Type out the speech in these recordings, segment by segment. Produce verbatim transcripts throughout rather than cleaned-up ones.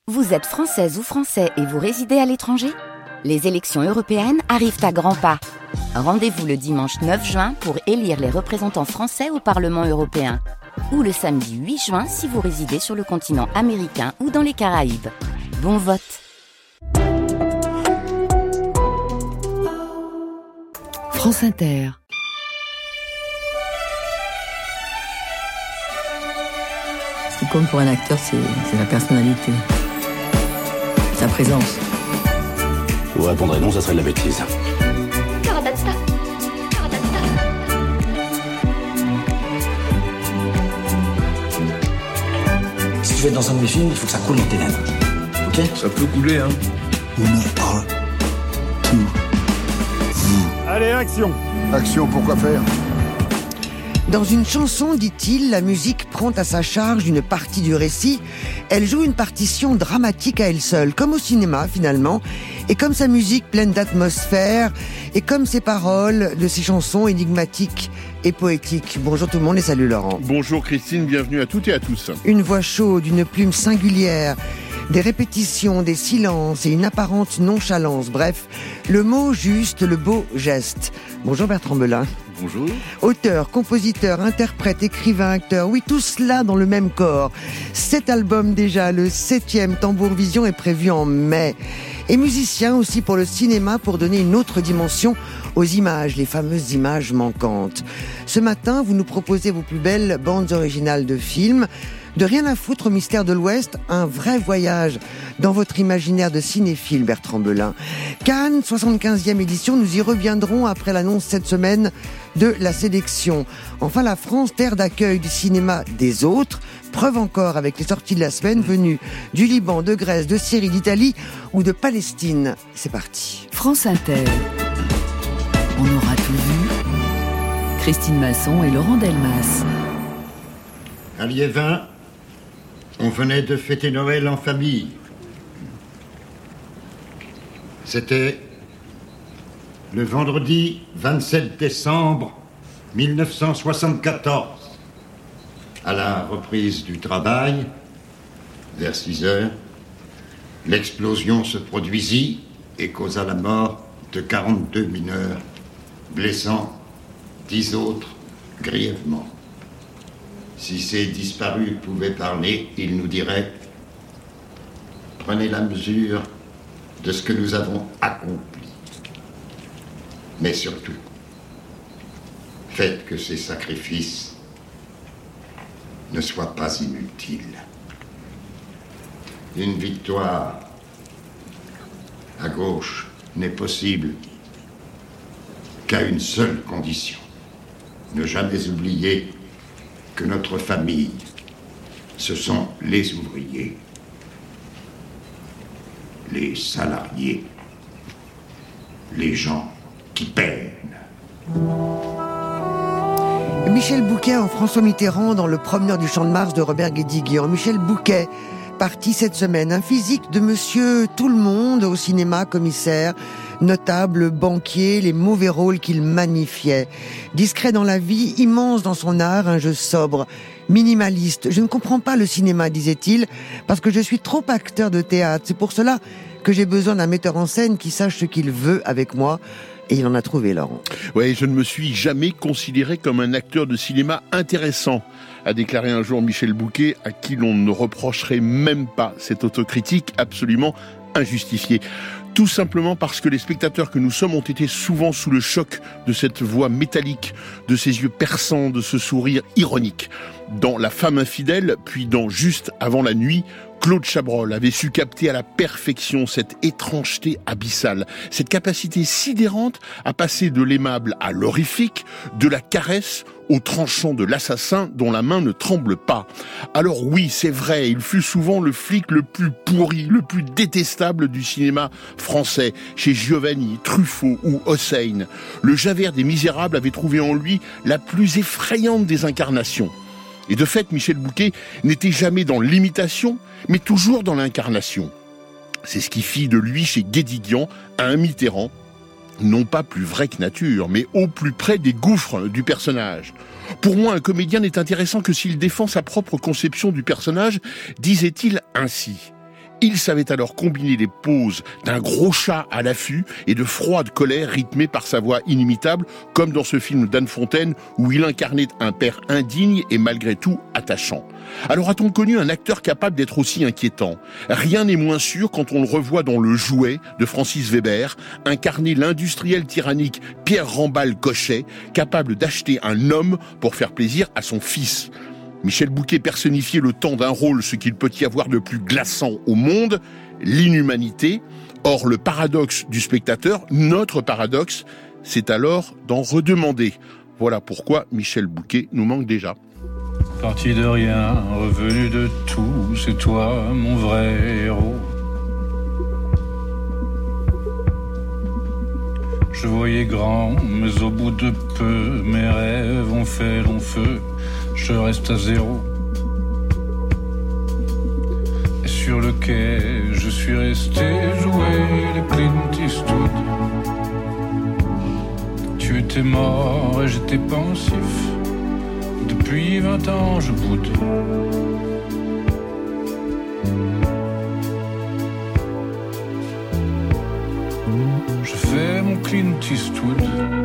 Vous êtes française ou français et vous résidez à l'étranger ? Les élections européennes arrivent à grands pas. Rendez-vous le dimanche neuf juin pour élire les représentants français au Parlement européen. Ou le samedi huit juin si vous résidez sur le continent américain ou dans les Caraïbes. Bon vote! France Inter. Ce qui compte pour un acteur, c'est, c'est la personnalité, sa présence. Je vous répondrai non, ça serait de la bêtise. Si tu veux être dans un de mes films, il faut que ça coule dans tes lèvres. Ok ? Ça peut couler, hein. On en parle tout. Vous. Allez, action ! Action, pourquoi faire ? Dans une chanson, dit-il, la musique prend à sa charge une partie du récit. Elle joue une partition dramatique à elle seule, comme au cinéma finalement, et comme sa musique pleine d'atmosphère, et comme ses paroles de ses chansons énigmatiques et poétiques. Bonjour tout le monde et salut Laurent. Bonjour Christine, bienvenue à toutes et à tous. Une voix chaude, une plume singulière, des répétitions, des silences et une apparente nonchalance. Bref, le mot juste, le beau geste. Bonjour Bertrand Belin. Bonjour. Auteur, compositeur, interprète, écrivain, acteur, oui, tout cela dans le même corps. Sept albums déjà, le septième, Tambour Vision, est prévu en mai. Et musicien aussi pour le cinéma pour donner une autre dimension aux images, les fameuses images manquantes. Ce matin, vous nous proposez vos plus belles bandes originales de films. De Rien à foutre au mystère de l'Ouest, un vrai voyage dans votre imaginaire de cinéphile, Bertrand Belin. Cannes, soixante-quinzième édition, nous y reviendrons après l'annonce cette semaine de la sélection. Enfin, la France, terre d'accueil du cinéma des autres, preuve encore avec les sorties de la semaine venues du Liban, de Grèce, de Syrie, d'Italie ou de Palestine. C'est parti. France Inter. On aura tout vu. Christine Masson et Laurent Delmas. À Liévin, on venait de fêter Noël en famille. C'était le vendredi vingt-sept décembre mille neuf cent soixante-quatorze. À la reprise du travail, vers six heures, l'explosion se produisit et causa la mort de quarante-deux mineurs, blessant dix autres grièvement. Si ces disparus pouvaient parler, ils nous diraient « Prenez la mesure de ce que nous avons accompli. Mais surtout, faites que ces sacrifices ne soient pas inutiles. Une victoire à gauche n'est possible qu'à une seule condition. Ne jamais oublier que notre famille, ce sont les ouvriers, les salariés, les gens qui peinent. » Michel Bouquet en François Mitterrand dans Le Promeneur du Champ de Mars de Robert Guédiguian. Michel Bouquet, parti cette semaine, un physique de monsieur tout le monde au cinéma, commissaire, notable, banquier, les mauvais rôles qu'il magnifiait. Discret dans la vie, immense dans son art, un jeu sobre, minimaliste. Je ne comprends pas le cinéma, disait-il, parce que je suis trop acteur de théâtre. C'est pour cela que j'ai besoin d'un metteur en scène qui sache ce qu'il veut avec moi. Et il en a trouvé, Laurent. Oui, je ne me suis jamais considéré comme un acteur de cinéma intéressant, a déclaré un jour Michel Bouquet, à qui l'on ne reprocherait même pas cette autocritique absolument injustifiée. Tout simplement parce que les spectateurs que nous sommes ont été souvent sous le choc de cette voix métallique, de ces yeux perçants, de ce sourire ironique. Dans La femme infidèle, puis dans Juste avant la nuit, Claude Chabrol avait su capter à la perfection cette étrangeté abyssale, cette capacité sidérante à passer de l'aimable à l'horrifique, de la caresse au tranchant de l'assassin dont la main ne tremble pas. Alors oui, c'est vrai, il fut souvent le flic le plus pourri, le plus détestable du cinéma français, chez Giovanni, Truffaut ou Hossein. Le Javert des Misérables avait trouvé en lui la plus effrayante des incarnations. Et de fait, Michel Bouquet n'était jamais dans l'imitation, mais toujours dans l'incarnation. C'est ce qui fit de lui, chez Guédiguian, un Mitterrand, non pas plus vrai que nature, mais au plus près des gouffres du personnage. Pour moi, un comédien n'est intéressant que s'il défend sa propre conception du personnage, disait-il ainsi. Il savait alors combiner les poses d'un gros chat à l'affût et de froide colère rythmée par sa voix inimitable, comme dans ce film d'Anne Fontaine où il incarnait un père indigne et malgré tout attachant. Alors a-t-on connu un acteur capable d'être aussi inquiétant ? Rien n'est moins sûr quand on le revoit dans Le Jouet de Francis Weber, incarner l'industriel tyrannique Pierre Rambal Cochet, capable d'acheter un homme pour faire plaisir à son fils. Michel Bouquet personnifiait le temps d'un rôle, ce qu'il peut y avoir de plus glaçant au monde, l'inhumanité. Or, le paradoxe du spectateur, notre paradoxe, c'est alors d'en redemander. Voilà pourquoi Michel Bouquet nous manque déjà. Parti de rien, revenu de tout, c'est toi mon vrai héros. Je voyais grand, mais au bout de peu, mes rêves ont fait long feu, je reste à zéro. Et sur le quai, je suis resté jouer les Clint Eastwood. Tu étais mort et j'étais pensif. Depuis vingt ans, je boude. Je fais mon Clint Eastwood.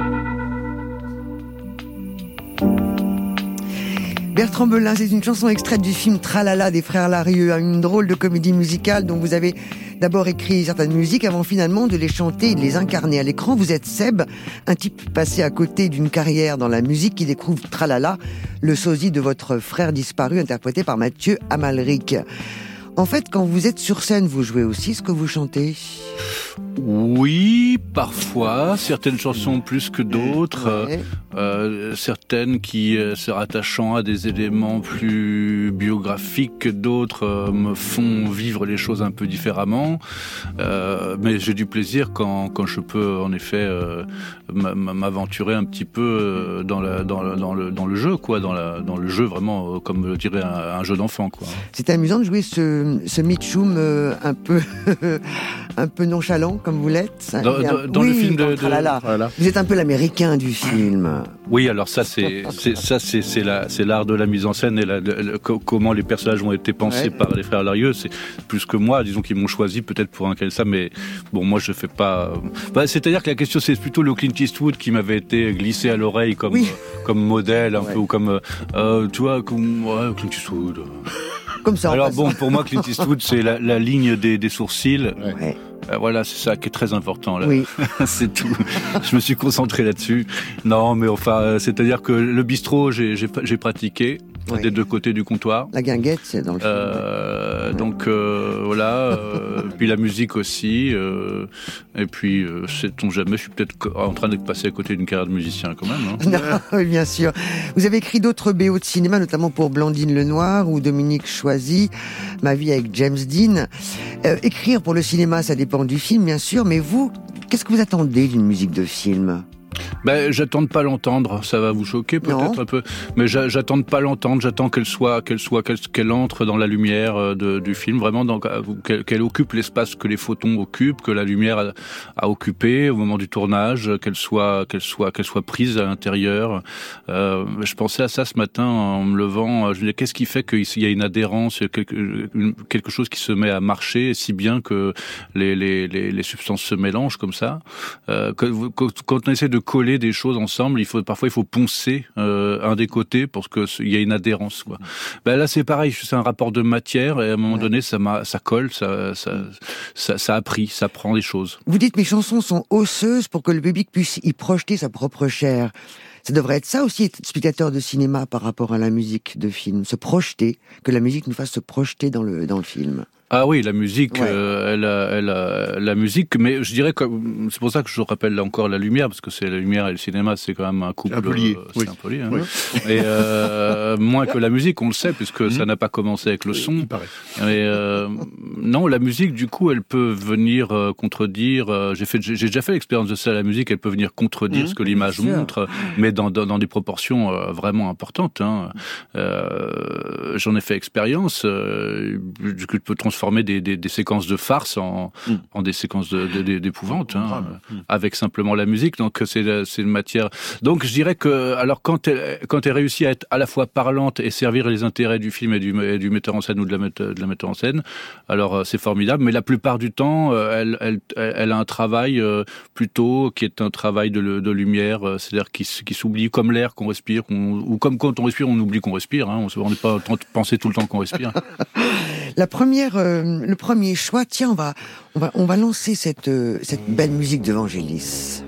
Bertrand Belin, c'est une chanson extraite du film Tralala des frères Larieux, une drôle de comédie musicale dont vous avez d'abord écrit certaines musiques avant finalement de les chanter et de les incarner à l'écran. Vous êtes Seb, un type passé à côté d'une carrière dans la musique qui découvre Tralala, le sosie de votre frère disparu interprété par Mathieu Amalric. En fait, quand vous êtes sur scène, vous jouez aussi ce que vous chantez ? Oui, parfois, certaines chansons plus que d'autres, ouais. euh, certaines qui, euh, se rattachant à des éléments plus biographiques que d'autres, euh, me font vivre les choses un peu différemment. Euh, mais j'ai du plaisir quand, quand je peux, en effet, euh, m'aventurer un petit peu dans, la, dans, la, dans, le, dans le jeu, quoi, dans, la, dans le jeu vraiment, comme le dirait un, un jeu d'enfant, quoi. C'est amusant de jouer ce, ce Mitchum euh, un peu, un peu nonchalant, comme vous l'êtes. Dans, un... dans, dans oui, le film de, de... Voilà. Vous êtes un peu l'américain du film. Oui, alors ça, c'est, c'est ça, c'est, c'est la, c'est l'art de la mise en scène et la, le, le, comment les personnages ont été pensés ouais. par les frères Larieux. C'est plus que moi, disons qu'ils m'ont choisi peut-être pour incarner ça, mais bon, moi je fais pas. Bah, c'est-à-dire que la question, c'est plutôt le Clint Eastwood qui m'avait été glissé à l'oreille comme, oui. euh, comme modèle, un ouais. peu ou comme, euh, tu vois, comme ouais, Clint Eastwood. Comme ça. Alors bon, pour moi, Clint Eastwood, c'est la, la ligne des, des sourcils. Ouais. Euh, voilà, c'est ça qui est très important là. Oui. C'est tout. Je me suis concentré là-dessus. Non, mais enfin, c'est-à-dire que le bistrot, j'ai, j'ai, j'ai pratiqué. Oui. Des deux côtés du comptoir. La guinguette, c'est dans le film. Euh, ouais. Donc euh, voilà. Euh, puis la musique aussi. Euh, et puis, euh, sait-on jamais, je suis peut-être en train de passer à côté d'une carrière de musicien quand même. Hein. Non, oui, bien sûr. Vous avez écrit d'autres B O de cinéma, notamment pour Blandine Lenoir ou Dominique Choisy, Ma vie avec James Dean. Euh, écrire pour le cinéma, ça dépend du film, bien sûr. Mais vous, qu'est-ce que vous attendez d'une musique de film ? Ben, j'attends de pas l'entendre, ça va vous choquer peut-être non. un peu, mais j'attends de pas l'entendre, j'attends qu'elle soit, qu'elle soit, qu'elle, qu'elle entre dans la lumière de, du film, vraiment, dans, qu'elle, qu'elle occupe l'espace que les photons occupent, que la lumière a, a occupé au moment du tournage, qu'elle soit, qu'elle soit, qu'elle soit prise à l'intérieur. Euh, je pensais à ça ce matin en me levant. Je me disais, qu'est-ce qui fait qu'il y a une adhérence, quelque, une, quelque chose qui se met à marcher si bien que les, les, les, les substances se mélangent comme ça. Euh, quand, quand on essaie de coller des choses ensemble, il faut parfois il faut poncer euh, un des côtés pour que il y ait une adhérence, quoi. Ben là c'est pareil, c'est un rapport de matière et à un moment ouais. donné ça m'a, ça colle, ça, ça ça ça a pris, ça prend des choses. Vous dites mes chansons sont osseuses pour que le public puisse y projeter sa propre chair. Ça devrait être ça aussi, être spectateur de cinéma par rapport à la musique de film, se projeter, que la musique nous fasse se projeter dans le dans le film. Ah oui, la musique, ouais. euh, elle, a, elle a, la musique, mais je dirais que c'est pour ça que je rappelle là encore la lumière, parce que c'est la lumière et le cinéma, c'est quand même un couple, un peu lié. Euh, oui. c'est un peu lié, hein. Oui. Et euh, moins que la musique, on le sait, puisque mmh. ça n'a pas commencé avec le son. Il paraît. Et euh, non, la musique, du coup, elle peut venir euh, contredire. Euh, j'ai fait, j'ai, j'ai déjà fait l'expérience de ça. La musique, elle peut venir contredire mmh. ce que l'image montre, mais dans, dans, dans des proportions euh, vraiment importantes. Hein. Euh, j'en ai fait expérience. Euh, que je peux transformer transformer des, des, des séquences de farce en, mm. en des séquences de, de, de, d'épouvante, hein, mm. avec simplement la musique. Donc c'est, c'est une matière. Donc je dirais que alors quand elle, quand elle réussit à être à la fois parlante et servir les intérêts du film et du, et du metteur en scène ou de la, de la metteur en scène, alors c'est formidable. Mais la plupart du temps, elle, elle, elle a un travail plutôt qui est un travail de, de lumière, c'est-à-dire qui, qui s'oublie comme l'air qu'on respire, qu'on, ou comme quand on respire, on oublie qu'on respire. Hein, on n'est pas en train de penser tout le temps qu'on respire. La première, euh, le premier choix, tiens, on va, on va, on va lancer cette, euh, cette belle musique de Vangelis.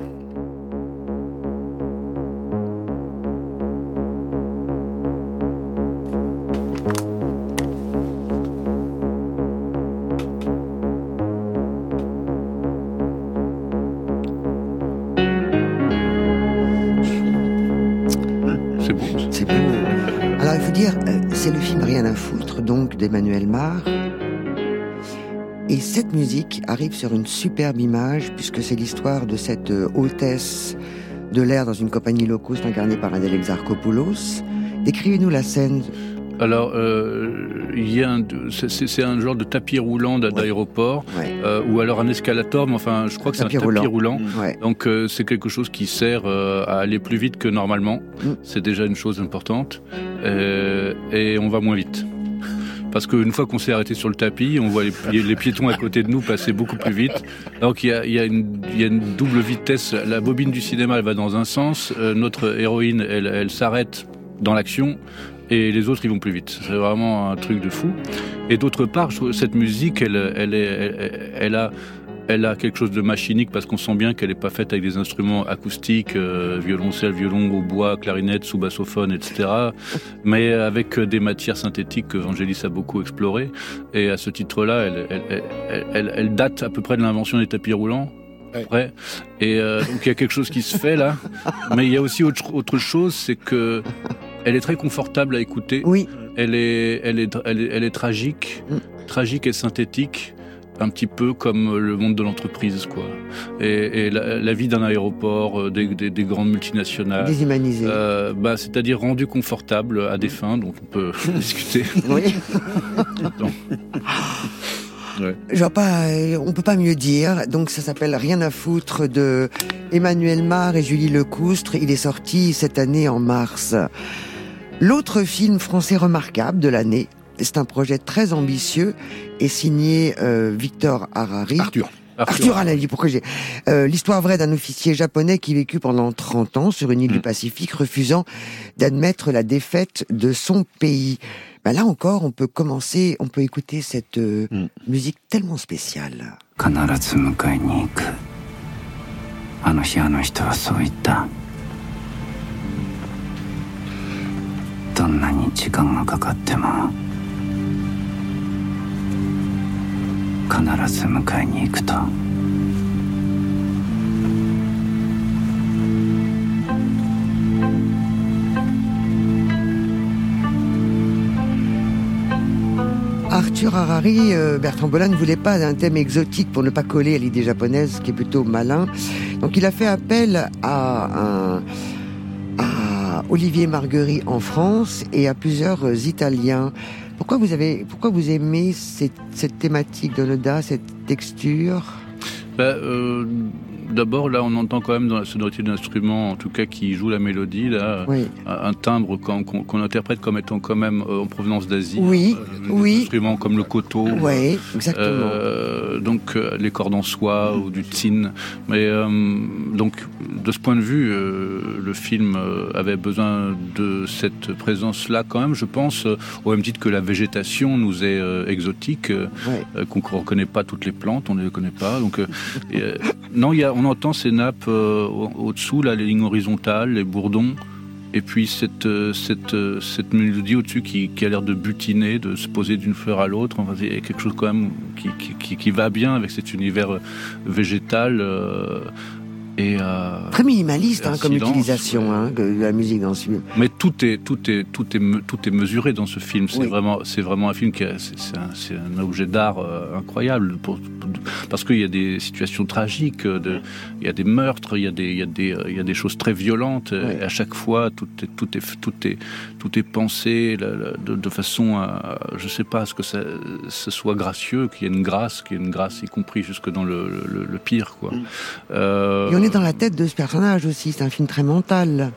C'est beau. C'est beau. Alors il faut dire, c'est le film Rien à foutre, donc d'Emmanuel Mar. Et cette musique arrive sur une superbe image, puisque c'est l'histoire de cette hôtesse de l'air dans une compagnie low cost incarnée par Adèle Exarchopoulos. Décrivez-nous la scène. Alors, euh, il y a un, c'est, c'est un genre de tapis roulant d'aéroport, ouais. euh, ou alors un escalator, mais enfin, je crois que tapis c'est un tapis roulant. roulant. Ouais. Donc, euh, c'est quelque chose qui sert euh, à aller plus vite que normalement. Mm. C'est déjà une chose importante. Euh, et on va moins vite. Parce qu'une fois qu'on s'est arrêté sur le tapis, on voit les, les piétons à côté de nous passer beaucoup plus vite. Donc il y a, il y a, une, il y a une double vitesse. La bobine du cinéma, elle va dans un sens. Euh, notre héroïne, elle, elle s'arrête dans l'action. Et les autres, ils vont plus vite. C'est vraiment un truc de fou. Et d'autre part, je trouve, cette musique, elle, elle, est, elle, elle a... Elle a quelque chose de machinique parce qu'on sent bien qu'elle n'est pas faite avec des instruments acoustiques, euh, violoncelle, violon, hautbois, clarinette, sous-bassophone, et cetera. Mais avec des matières synthétiques que Vangelis a beaucoup explorées. Et à ce titre-là, elle, elle, elle, elle, elle date à peu près de l'invention des tapis roulants. Ouais. Et euh, donc il y a quelque chose qui se fait là. Mais il y a aussi autre, autre chose, c'est que elle est très confortable à écouter. Oui. Elle est, elle est, elle est, elle est tragique, mm. tragique et synthétique. Un petit peu comme le monde de l'entreprise, quoi. Et, et la, la vie d'un aéroport, des, des, des grandes multinationales. Déshumanisé. Euh, bah, c'est-à-dire rendu confortable à des fins dont on peut discuter. Oui. Ouais. Je vois pas, on peut pas mieux dire. Donc ça s'appelle Rien à foutre de Emmanuel Mar et Julie Lecoustre. Il est sorti cette année en mars. L'autre film français remarquable de l'année, c'est un projet très ambitieux et signé euh, Victor Harari. Arthur. Arthur Harari, pourquoi j'ai... Euh, l'histoire vraie d'un officier japonais qui vécut pendant trente ans sur une île mmh. du Pacifique, refusant d'admettre la défaite de son pays. Ben là encore, on peut commencer, on peut écouter cette euh, mmh. musique tellement spéciale. Arthur Harari, euh, Bertrand Bolin ne voulait pas d'un thème exotique pour ne pas coller à l'idée japonaise qui est plutôt malin. Donc il a fait appel à un à Olivier Marguerite en France et à plusieurs euh, Italiens. Pourquoi vous avez, pourquoi vous aimez cette, cette thématique de l'Oda, cette texture ? Ben, euh, d'abord, là, on entend quand même dans la sonorité de l'instrument, en tout cas, qui joue la mélodie, là, oui. un timbre qu'on, qu'on, qu'on interprète comme étant quand même euh, en provenance d'Asie. Oui, euh, oui. Des instruments comme le koto. Oui, exactement. Euh, donc, euh, les cordes en soie ou du tsin. Mais, euh, donc, de ce point de vue, euh, le film euh, avait besoin de cette présence-là quand même, je pense, euh, au même titre que la végétation nous est euh, exotique, euh, ouais. euh, qu'on ne reconnaît pas toutes les plantes, on ne les connaît pas. Donc, euh, et, euh, non, il y a on entend ces nappes euh, au-dessous, là, les lignes horizontales, les bourdons, et puis cette, euh, cette, euh, cette mélodie au-dessus qui, qui a l'air de butiner, de se poser d'une fleur à l'autre. Enfin, il y a quelque chose quand même qui, qui, qui va bien avec cet univers végétal. Euh, et, euh, Très minimaliste hein, comme silence, utilisation hein, de la musique dans ce film. Mais tout est, tout est, tout est, tout est mesuré dans ce film. C'est, oui. vraiment, c'est vraiment un film qui a, c'est, c'est, un, c'est un objet d'art euh, incroyable. Pour, pour, parce qu'il y a des situations tragiques, de, il y a des meurtres, il y a des, il y a des, il y a des choses très violentes. Ouais. Et à chaque fois, tout est, tout est, tout est, tout est pensé de, de façon à, je sais pas, à ce que ça, ce soit gracieux, qu'il y ait une grâce, qu'il y ait une grâce, y compris jusque dans le, le, le pire, quoi. Mmh. Euh... Et on est dans la tête de ce personnage aussi. C'est un film très mental.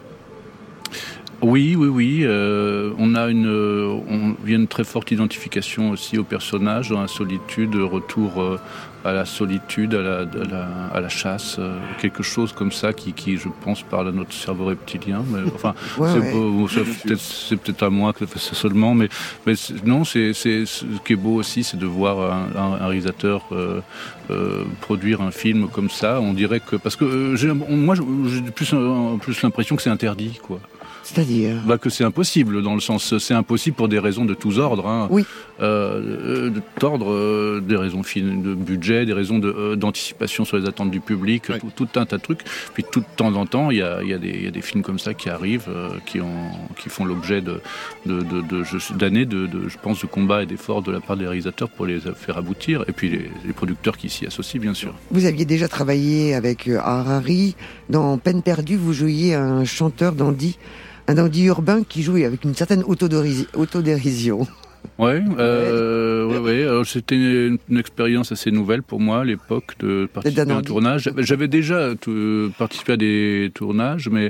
Oui, oui, oui. Euh, on a une, on il y a une très forte identification aussi au personnage, dans la solitude, retour euh, à la solitude, à la, à la, à la chasse, euh, quelque chose comme ça qui, qui, je pense, parle à notre cerveau reptilien. Mais enfin, ouais, c'est, ouais. euh, c'est, peut-être, c'est peut-être à moi que ça fait ça seulement, mais, mais c'est, non, c'est, c'est ce qui est beau aussi, c'est de voir un, un, un réalisateur euh, euh, produire un film comme ça. On dirait que parce que euh, j'ai, moi, j'ai plus, euh, plus l'impression que c'est interdit, quoi. C'est-à-dire bah, que c'est impossible, dans le sens, c'est impossible pour des raisons de tous ordres. Hein. Oui. Euh, d'ordre, euh, des raisons de budget, des raisons de, euh, d'anticipation sur les attentes du public, oui. tout, tout un tas de trucs. Puis tout de temps en temps, il y a, y a, des, y a des films comme ça qui arrivent, euh, qui, ont, qui font l'objet de, de, de, de, de, d'années, de, de, je pense, de combats et d'efforts de la part des réalisateurs pour les faire aboutir, et puis les, les producteurs qui s'y associent, bien sûr. Vous aviez déjà travaillé avec Harari. Dans Peine perdue, vous jouiez un chanteur dandy. Un dandy urbain qui jouait avec une certaine autodérision. Ouais, euh, ouais, ouais. Alors, c'était une, une expérience assez nouvelle pour moi à l'époque de participer à un tournage. J'avais déjà tout, participé à des tournages, mais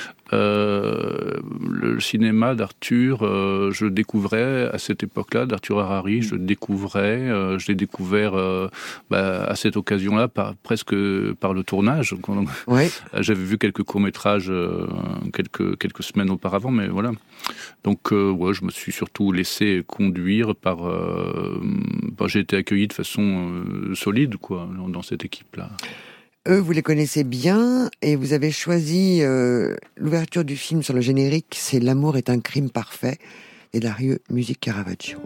Euh, le cinéma d'Arthur, euh, je le découvrais à cette époque-là, d'Arthur Harari, je le découvrais, euh, je l'ai découvert euh, bah, à cette occasion-là, par, presque par le tournage. Ouais. J'avais vu quelques courts-métrages euh, quelques, quelques semaines auparavant, mais voilà. Donc, euh, ouais, je me suis surtout laissé conduire par... Euh, bah, j'ai été accueilli de façon euh, solide, quoi, dans cette équipe-là. Eux, vous les connaissez bien et vous avez choisi euh, l'ouverture du film sur le générique, c'est L'amour est un crime parfait, et Larieux, musique Caravaggio.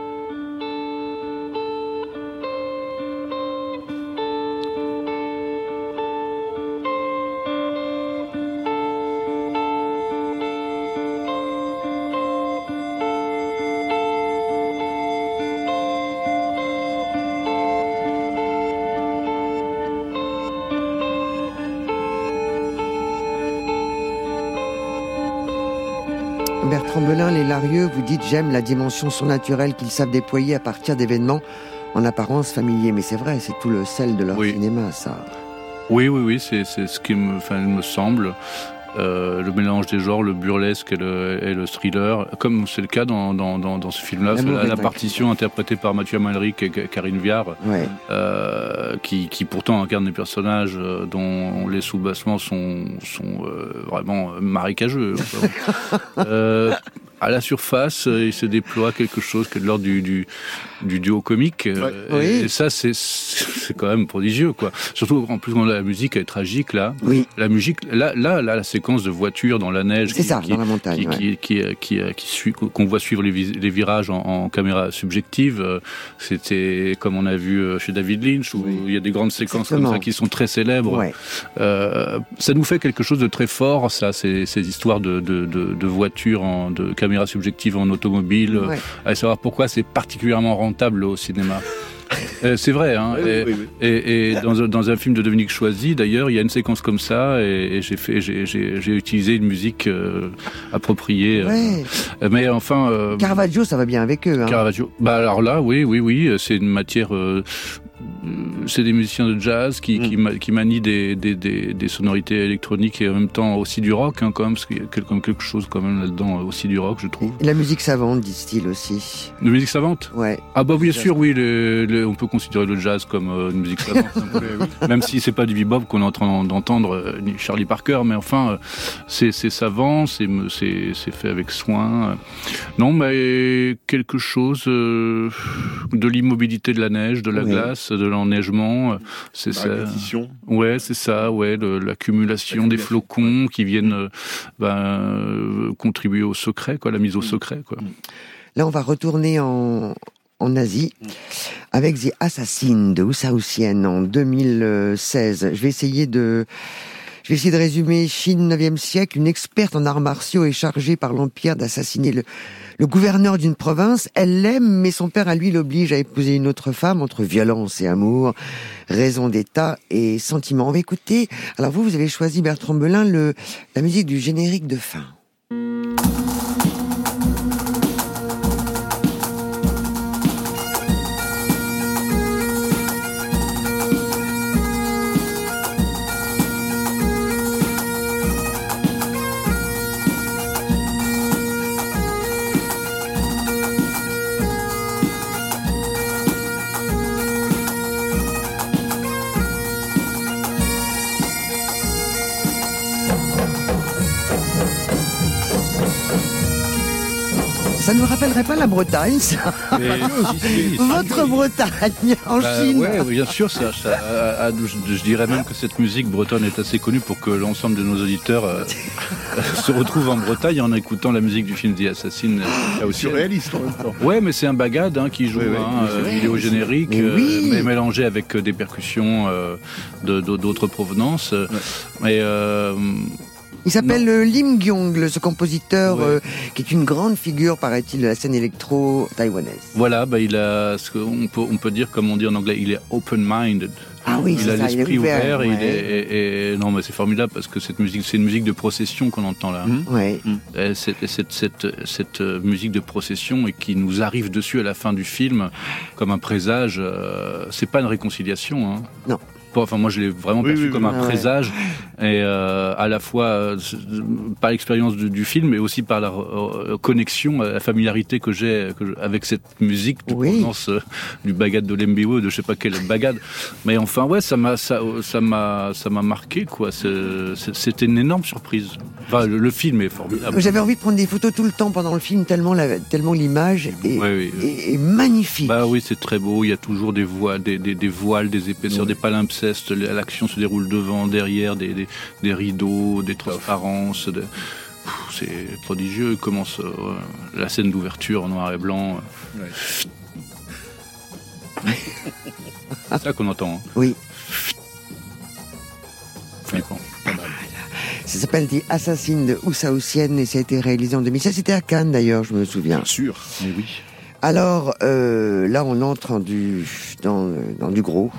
Bertrand Belin, les Larieux, vous dites « J'aime la dimension surnaturelle qu'ils savent déployer à partir d'événements en apparence familiers ». Mais c'est vrai, c'est tout le sel de leur oui. cinéma, ça. Oui, oui, oui, c'est, c'est ce qui me, enfin, me semble. Euh, le mélange des genres, le burlesque et le, et le thriller, comme c'est le cas dans, dans, dans, dans ce film-là. C'est la, la partition interprétée par Mathieu Amalric et Karine Viard, ouais. euh, qui, qui pourtant incarne des personnages dont les sous-bassements sont, sont euh, vraiment marécageux. euh, à la surface, il se déploie quelque chose qui est de l'ordre du, du, du duo comique. Ouais. Et, oui. et ça, c'est, c'est quand même prodigieux, quoi. Surtout, en plus, quand la musique est tragique, là. Oui. La musique, là, là, là, la séquence de voiture dans la neige. C'est qui, ça, qui, dans la montagne. Qui, ouais. qui, qui, qui, qui, qui suit, qu'on voit suivre les, les virages en, en caméra subjective. C'était comme on a vu chez David Lynch, où oui. il y a des grandes séquences Exactement. comme ça qui sont très célèbres. Ouais. Euh, ça nous fait quelque chose de très fort, ça, ces, ces histoires de, de, de, de voitures, en, de caméra subjective en automobile, ouais. à savoir pourquoi c'est particulièrement rentable au cinéma. Euh, c'est vrai, hein. Oui, et, oui, oui. et, et dans, dans un film de Dominique Choisy, d'ailleurs, il y a une séquence comme ça, et, et j'ai fait, j'ai, j'ai, j'ai utilisé une musique euh, appropriée. Ouais. Euh, mais enfin, euh, Caravaggio, ça va bien avec eux. Hein. Caravaggio. Bah alors là, oui, oui, oui, c'est une matière. Euh, c'est des musiciens de jazz qui, mmh. qui, ma, qui manient des, des, des, des sonorités électroniques et en même temps aussi du rock, hein, quand même, parce qu'il y a quelque, quelque chose quand même là-dedans, aussi du rock, je trouve. Et la musique savante, disent-ils aussi. La musique savante ? Ouais. Ah bah bien sûr, oui, le, le, on peut considérer le jazz comme euh, une musique savante, même si c'est pas du bebop qu'on est en train d'entendre, euh, ni Charlie Parker, mais enfin, euh, c'est, c'est savant, c'est, c'est, c'est fait avec soin. Non, mais quelque chose euh, de l'immobilité de la neige, de la oui. glace, de l'enneigement, c'est la ça. Répétition. Ouais, c'est ça, ouais, le, l'accumulation, l'accumulation des flocons ouais. qui viennent ben, euh, contribuer au secret, quoi, la mise au secret, quoi. Là, on va retourner en, en Asie avec The Assassin de Houssa Houssienne en deux mille seize. Je vais essayer de Je vais essayer de résumer. Chine, neuvième siècle, une experte en arts martiaux est chargée par l'Empire d'assassiner le, le gouverneur d'une province. Elle l'aime, mais son père à lui l'oblige à épouser une autre femme entre violence et amour, raison d'état et sentiment. On va écouter. Alors vous, vous avez choisi, Bertrand Belin, le, la musique du générique de fin. Ça ne vous rappellerait pas la Bretagne, ça? Votre Bretagne, en bah, Chine. Ouais, bien sûr, ça, ça, à, à, je, je dirais même que cette musique bretonne est assez connue pour que l'ensemble de nos auditeurs euh, se retrouvent en Bretagne en écoutant la musique du film The Assassin. C'est surréaliste en même temps. Ouais, mais c'est un bagad hein, qui joue, oui, oui, hein, euh, il est au générique, mais, euh, oui. mais mélangé avec des percussions euh, de, de, d'autres provenances. Ouais. Mais... Euh, Il s'appelle euh, Lim Gyong, ce compositeur ouais. euh, qui est une grande figure, paraît-il, de la scène électro taïwanaise. Voilà, bah, il a ce qu'on peut, on peut dire, comme on dit en anglais, il est open-minded. Ah oui, il c'est a ça, l'esprit il est ouvert. ouvert. Ouais. Il est, et, et, non, mais c'est formidable parce que cette musique, c'est une musique de procession qu'on entend là. Mmh. Ouais. Et cette, cette, cette, cette musique de procession et qui nous arrive dessus à la fin du film comme un présage. Euh, c'est pas une réconciliation. Hein. Non. Enfin, moi, je l'ai vraiment oui, perçu oui, comme oui. un Ah ouais. présage, et euh, à la fois euh, par l'expérience du, du film, mais aussi par la euh, connexion, la familiarité que j'ai que je, avec cette musique de oui. provenance euh, du bagad de Lembiwo, de je sais pas quel bagad. Mais enfin, ouais, ça m'a, ça, ça m'a, ça m'a marqué, quoi. C'est, c'est, c'était une énorme surprise. Enfin, le, le film est formidable. J'avais envie de prendre des photos tout le temps pendant le film, tellement, la, tellement l'image est, ouais, oui. est, est magnifique. Bah oui, c'est très beau. Il y a toujours des voiles, des, des, des voiles, des épaisseurs, oui. des palimpsestes. L'action se déroule devant, derrière, des, des, des rideaux, des transparences. Des... C'est prodigieux. Il commence euh, la scène d'ouverture en noir et blanc. Ouais. C'est ça qu'on entend. Hein. Oui. Flippant. Ça s'appelle The Assassin de Houssa Houssienne et ça a été réalisé en deux mille seize. C'était à Cannes d'ailleurs, je me souviens. Bien sûr, mais oui. Alors, euh, là, on entre dans du, dans, dans du gros.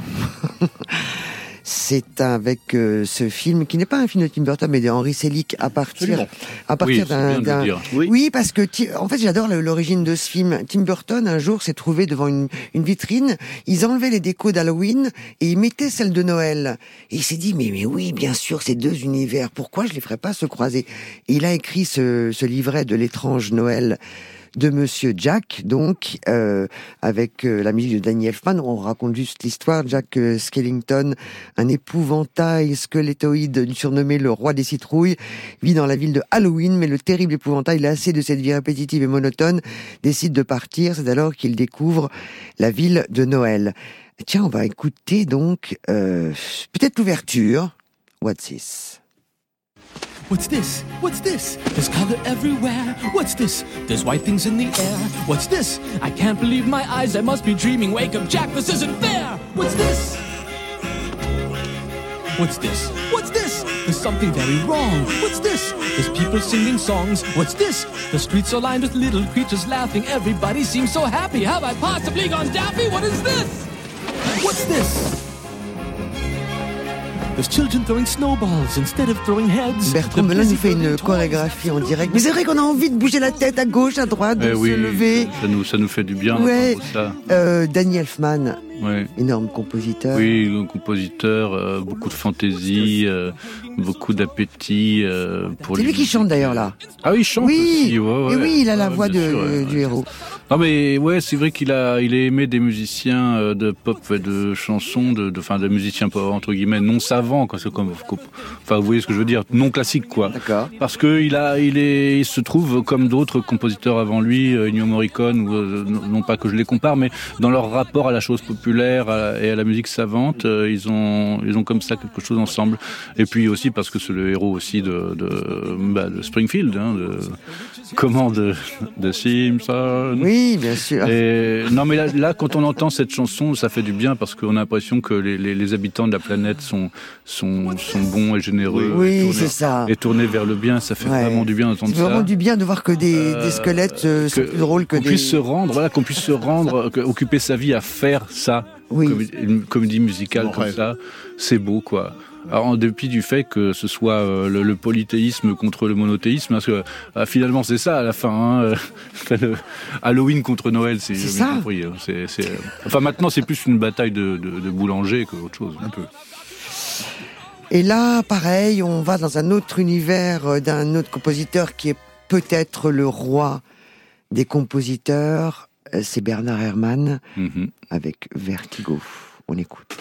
C'est avec euh, ce film qui n'est pas un film de Tim Burton, mais d'Henry Selick à partir, à partir oui, d'un, d'un... Oui. oui, parce que en fait, j'adore l'origine de ce film. Tim Burton un jour s'est trouvé devant une, une vitrine. Ils enlevaient les décos d'Halloween et ils mettaient celles de Noël. Et il s'est dit mais mais oui, bien sûr, ces deux univers. Pourquoi je les ferais pas se croiser? Et il a écrit ce, ce livret de l'étrange Noël de Monsieur Jack, donc, euh, avec euh, la musique de Danny Elfman. On raconte juste l'histoire. Jack euh, Skellington, un épouvantail squelettoïde surnommé le roi des citrouilles, vit dans la ville de Halloween, mais le terrible épouvantail, lassé de cette vie répétitive et monotone, décide de partir. C'est alors qu'il découvre la ville de Noël. Tiens, on va écouter donc euh, peut-être l'ouverture. What's this? What's this? What's this? There's color everywhere. What's this? There's white things in the air. What's this? I can't believe my eyes. I must be dreaming. Wake up, Jack. This isn't fair. What's this? What's this? What's this? There's something very wrong. What's this? There's people singing songs. What's this? The streets are lined with little creatures laughing. Everybody seems so happy. Have I possibly gone daffy? What is this? What's this? Bertrand Belin nous fait une chorégraphie en direct. Mais c'est vrai qu'on a envie de bouger la tête à gauche, à droite, de eh se oui, lever. Ça nous, ça nous fait du bien. Ouais. Ça. Euh, Danny Elfman, ouais. énorme compositeur. Oui, un compositeur, euh, beaucoup de fantaisie, euh, beaucoup d'appétit. Euh, pour c'est lui qui chante d'ailleurs là. Ah oui, il chante oui. aussi. Ouais, ouais. Et oui, il a la ouais, voix de, sûr, ouais, du ouais. héros. Non mais ouais, c'est vrai qu'il a, il a aimé des musiciens euh, de pop, et de chansons, de, de, enfin, de musiciens entre guillemets non savants, quoi. C'est comme, enfin, vous voyez ce que je veux dire, non classiques, quoi. D'accord. Parce que il a, il est, il se trouve comme d'autres compositeurs avant lui, euh, Ennio Morricone, ou euh, non pas que je les compare, mais dans leur rapport à la chose populaire à la, et à la musique savante, euh, ils ont, ils ont comme ça quelque chose ensemble. Et puis aussi parce que c'est le héros aussi de, de, bah, de Springfield, hein, de, comment de, de Simpson. Oui. Oui, bien sûr. Et, non, mais là, là, quand on entend cette chanson, ça fait du bien parce qu'on a l'impression que les, les, les habitants de la planète sont, sont, sont bons et généreux. Oui, et tournés, c'est ça. Et tournés vers le bien, ça fait Ouais. vraiment du bien d'entendre ça. C'est vraiment du bien de voir que des, Euh, des squelettes euh, sont que- plus drôles que qu'on des... puisse se rendre, voilà, qu'on puisse se rendre, que- occuper sa vie à faire ça, Oui. Comé- une comédie musicale Mon comme rêve. ça, c'est beau, quoi. Alors, en dépit du fait que ce soit euh, le, le polythéisme contre le monothéisme, parce que ah, finalement c'est ça à la fin. Hein, euh, le Halloween contre Noël, c'est C'est j'ai ça. bien compris. hein, c'est, c'est, euh, enfin maintenant c'est plus une bataille de, de, de boulanger qu'autre chose, un peu. Et là, pareil, on va dans un autre univers euh, d'un autre compositeur qui est peut-être le roi des compositeurs. Euh, C'est Bernard Herrmann Mhm. avec Vertigo. On écoute.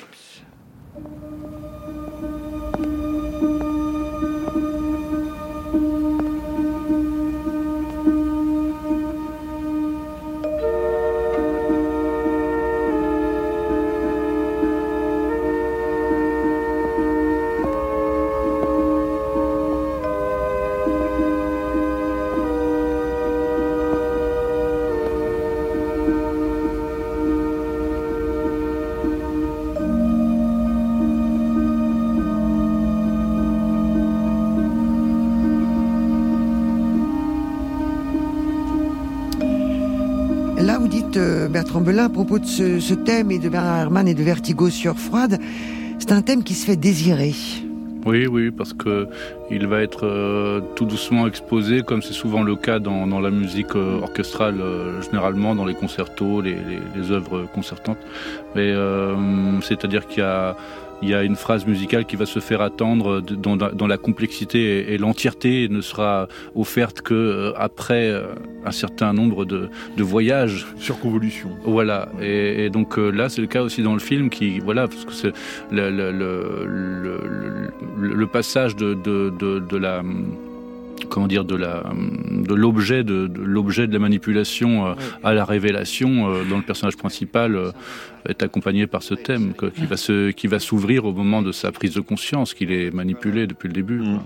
Là, vous dites, euh, Bertrand Belin, à propos de ce, ce thème et de Bernard Herrmann et de Vertigo sur Froide, c'est un thème qui se fait désirer. Oui, oui, parce que il va être euh, tout doucement exposé, comme c'est souvent le cas dans, dans la musique euh, orchestrale, euh, généralement dans les concertos, les, les, les œuvres concertantes. Mais euh, c'est-à-dire qu'il y a il y a une phrase musicale qui va se faire attendre dans, dans la complexité et, et l'entièreté ne sera offerte que euh, après euh, un certain nombre de, de voyages. Surconvolution. Voilà. Et, et donc euh, là, c'est le cas aussi dans le film qui, voilà, parce que c'est le, le, le, le, le, le passage de, de, de, de la comment dire de la de l'objet de, de l'objet de la manipulation euh, à la révélation euh, dans le personnage principal euh, est accompagné par ce thème quoi, qui va se qui va s'ouvrir au moment de sa prise de conscience qu'il est manipulé depuis le début. Quoi.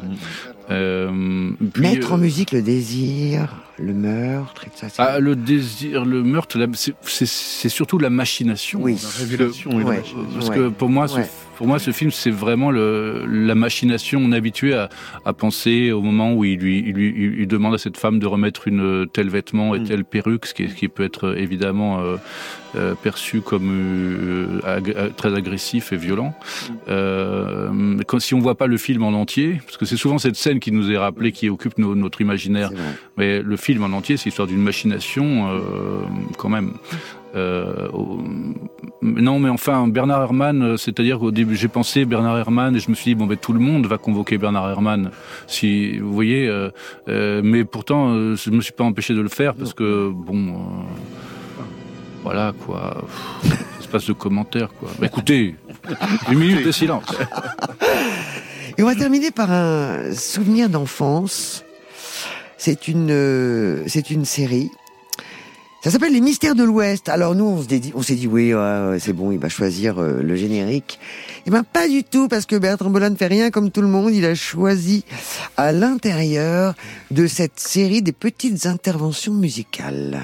Euh, puis, Mettre en euh, musique le désir, le meurtre, et tout ça. c'est- ah, le désir, le meurtre, la- c'est, c'est, c'est surtout la machination. Oui. La révélation et la Ouais. machination. Parce Ouais. que pour moi, ce, Ouais. pour moi, ce film, c'est vraiment le, la machination. On est habitué à, à penser au moment où il lui, il lui, il lui demande à cette femme de remettre une tel vêtement et Mm. telle perruque, ce qui, ce qui peut être évidemment euh, euh, perçu comme euh, ag- euh, très agressif et violent. Euh, mais quand, si on voit pas le film en entier, parce que c'est souvent cette scène qui nous est rappelée, qui occupe nos- notre imaginaire. C'est vrai. Mais le film en entier, c'est l'histoire d'une machination, euh, quand même. Euh, au- non, mais enfin, Bernard Herrmann, euh, c'est-à-dire qu'au début, j'ai pensé Bernard Herrmann et je me suis dit, bon, ben, tout le monde va convoquer Bernard Herrmann. Si, vous voyez, euh, euh, mais pourtant, euh, je me suis pas empêché de le faire parce que, bon, euh, voilà, quoi. Pff, espace de commentaires, quoi. Bah, écoutez, une minute de silence. Et on va terminer par un souvenir d'enfance. C'est une, euh, c'est une série. Ça s'appelle Les Mystères de l'Ouest. Alors nous, on s'est dit, on s'est dit oui, ouais, ouais, c'est bon, il va choisir euh, le générique. Eh ben pas du tout, parce que Bertrand Belin ne fait rien comme tout le monde. Il a choisi à l'intérieur de cette série des petites interventions musicales.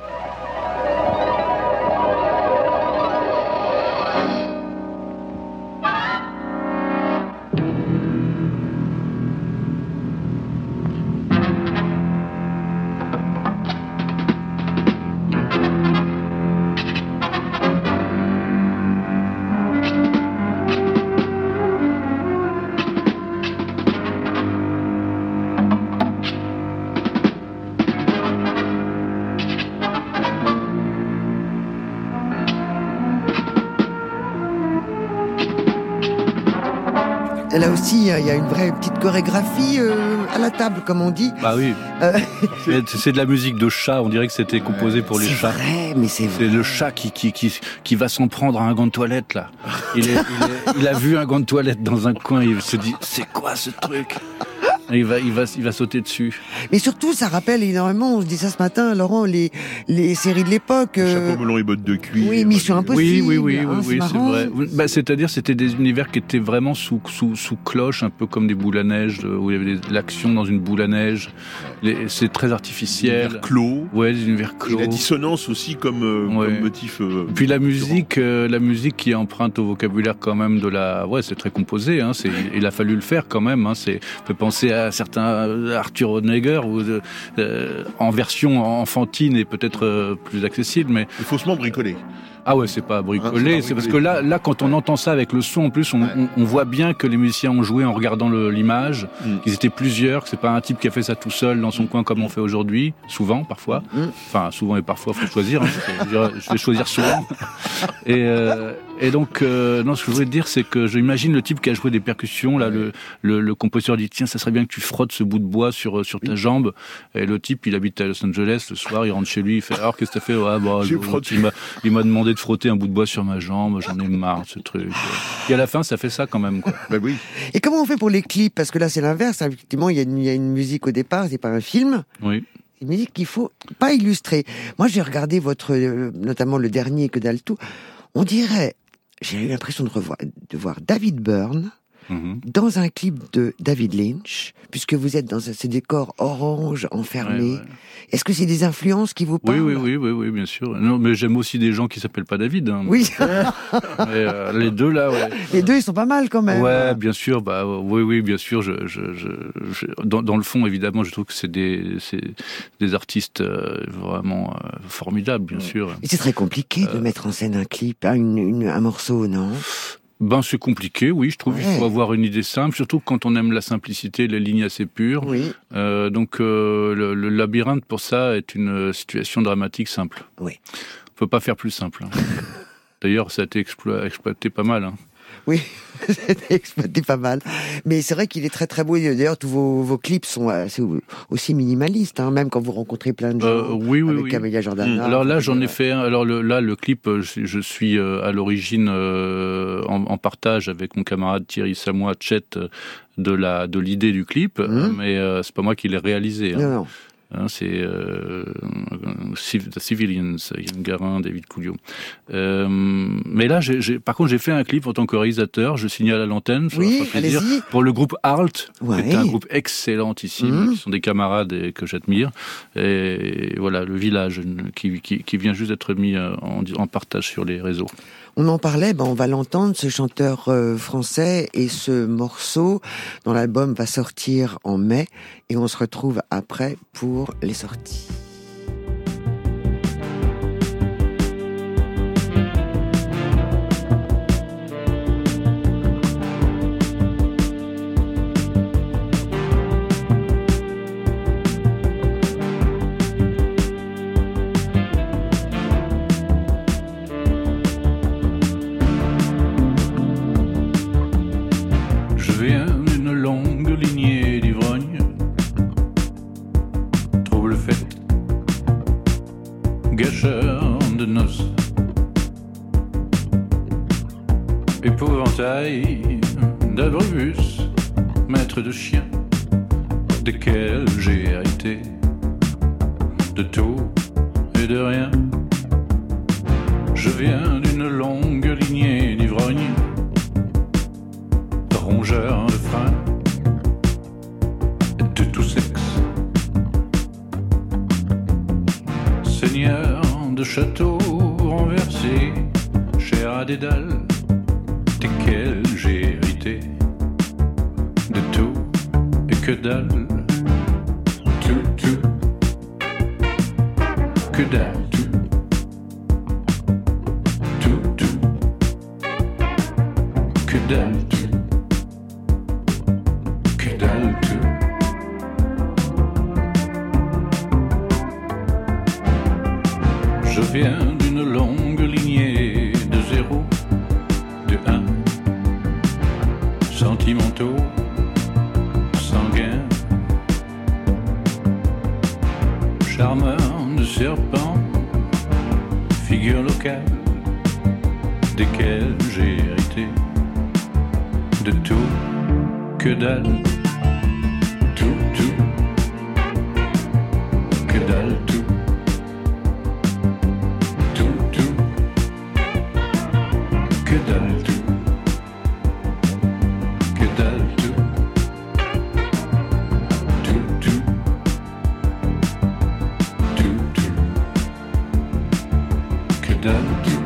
Là aussi, il y a une vraie petite chorégraphie euh, à la table, comme on dit. Bah oui. Euh, Mais c'est de la musique de chat. On dirait que c'était composé pour les c'est chats. vrai, mais c'est vrai. C'est le chat qui, qui, qui, qui va s'en prendre à un gant de toilette, là. Il, est, il, est- il a vu un gant de toilette dans un coin, il se dit, c'est quoi ce truc? Il va, il va, il va sauter dessus. Mais surtout, ça rappelle énormément, on se dit ça ce matin, Laurent, les, les séries de l'époque. Euh... Chapeau melon et bottes de cuir. Oui, Mission Impossible. Oui, oui, oui, hein, oui, c'est, oui, c'est vrai. Bah, c'est-à-dire, c'était des univers qui étaient vraiment sous, sous, sous cloche, un peu comme des boules à neige, où il y avait des, l'action dans une boule à neige. Les, c'est très artificiel. Univers clos. Ouais, des univers clos. Et la dissonance aussi comme, euh, ouais. comme motif. Euh, Puis la musique, euh, la musique qui emprunte au vocabulaire quand même de la, ouais, c'est très composé. Hein, c'est, il a fallu le faire quand même. Hein, c'est, on peut penser à certains Arthur Honegger ou euh, en version enfantine et peut-être euh, plus accessible, mais c'est faussement bricolé. Ah ouais, c'est pas bricolé, hein, c'est, pas c'est parce que là, là, quand on entend ça avec le son, en plus, on, ouais. on, on voit bien que les musiciens ont joué en regardant le, l'image, mm. qu'ils étaient plusieurs, que c'est pas un type qui a fait ça tout seul dans son coin comme on fait aujourd'hui, souvent, parfois. Mm. Enfin, souvent et parfois, faut choisir. Hein, je, je vais choisir souvent. Et, euh, et donc, euh, non, ce que je voulais te dire, c'est que j'imagine le type qui a joué des percussions, là, le, le, le compositeur dit, tiens, ça serait bien que tu frottes ce bout de bois sur, sur ta oui. jambe. Et le type, il habite à Los Angeles, le soir, il rentre chez lui, il fait, alors, qu'est-ce que t'as fait? Ouais, bah, je, il, m'a, il m'a demandé de frotter un bout de bois sur ma jambe, j'en ai marre de ce truc. Et à la fin, ça fait ça quand même, quoi. Bah oui. Et comment on fait pour les clips? Parce que là, c'est l'inverse. Effectivement, il y a une, il y a une musique au départ, c'est pas un film. Oui. C'est une musique qu'il faut pas illustrer. Moi, j'ai regardé votre, euh, notamment le dernier que d'Alto. On dirait, j'ai eu l'impression de revoir, de voir David Byrne. Mmh. Dans un clip de David Lynch, puisque vous êtes dans ce décor orange enfermé, ouais, ouais. Est-ce que c'est des influences qui vous parlent? Oui, oui, oui, oui, oui, bien sûr. Non, mais j'aime aussi des gens qui s'appellent pas David. Hein. Oui. mais, euh, les deux là, ouais. Les deux, ils sont pas mal quand même. Ouais, bien sûr. Bah, oui, oui, bien sûr. Je, je, je, je dans, dans le fond, évidemment, je trouve que c'est des, c'est des artistes euh, vraiment euh, formidables, bien ouais. sûr. Et c'est très compliqué euh... de mettre en scène un clip, hein, une, une, un morceau, non? Ben, c'est compliqué, oui, je trouve. Ouais. Il faut avoir une idée simple, surtout quand on aime la simplicité, les lignes assez pures. Oui. Euh, donc, euh, le, le labyrinthe, pour ça, est une situation dramatique simple. Oui. On peut pas faire plus simple. Hein. D'ailleurs, ça a été explo- exploité pas mal. Hein. Oui, c'était exploité pas mal. Mais c'est vrai qu'il est très très beau. D'ailleurs, tous vos, vos clips sont assez, aussi minimalistes, hein, même quand vous rencontrez plein de gens. Euh, oui, oui, avec oui. Camélia Jordana. Alors là, j'en ai fait un. Alors le, là, le clip, je, je suis à l'origine euh, en, en partage avec mon camarade Thierry Samois, Chet, de la de l'idée du clip, mmh. mais euh, c'est pas moi qui l'ai réalisé. Hein. Non, non. Hein, c'est euh, The Civilians, Yann Garin, David Couliot. Euh, mais là, j'ai, j'ai, par contre, j'ai fait un clip en tant que réalisateur. Je signale à l'antenne, ça oui, va faire plaisir, allez-y. Pour le groupe Halt, ouais. qui est un groupe excellentissime, mmh. qui sont des camarades et que j'admire. Et voilà, le village qui, qui, qui vient juste d'être mis en, en partage sur les réseaux. On en parlait, ben on va l'entendre, ce chanteur euh, français, et ce morceau dont l'album va sortir en mai, et on se retrouve après pour les sorties. Gâcheur de noces, épouvantail d'abribus, maître de chien, desquels j'ai hérité de tout et de rien. Je viens d'une longue lignée d'ivrognes, rongeurs de frein, de tout sexe. Seigneur de châteaux renversés, cher à Dédale, desquels j'ai hérité de tout et que dalle, tout, tout, que dalle, tout, tout, tout, que dalle, tout, que dalle, tout. Je viens d'une longue lignée de zéro, de un, sentimentaux, sanguins, charmeurs de serpents, figures locales, desquelles j'ai hérité de tout, que dalle, tout, dalle tout. Tout, tout. Que dalle tout. Que dalle tout. Tout, tout. Tout, tout. Que dalle tout.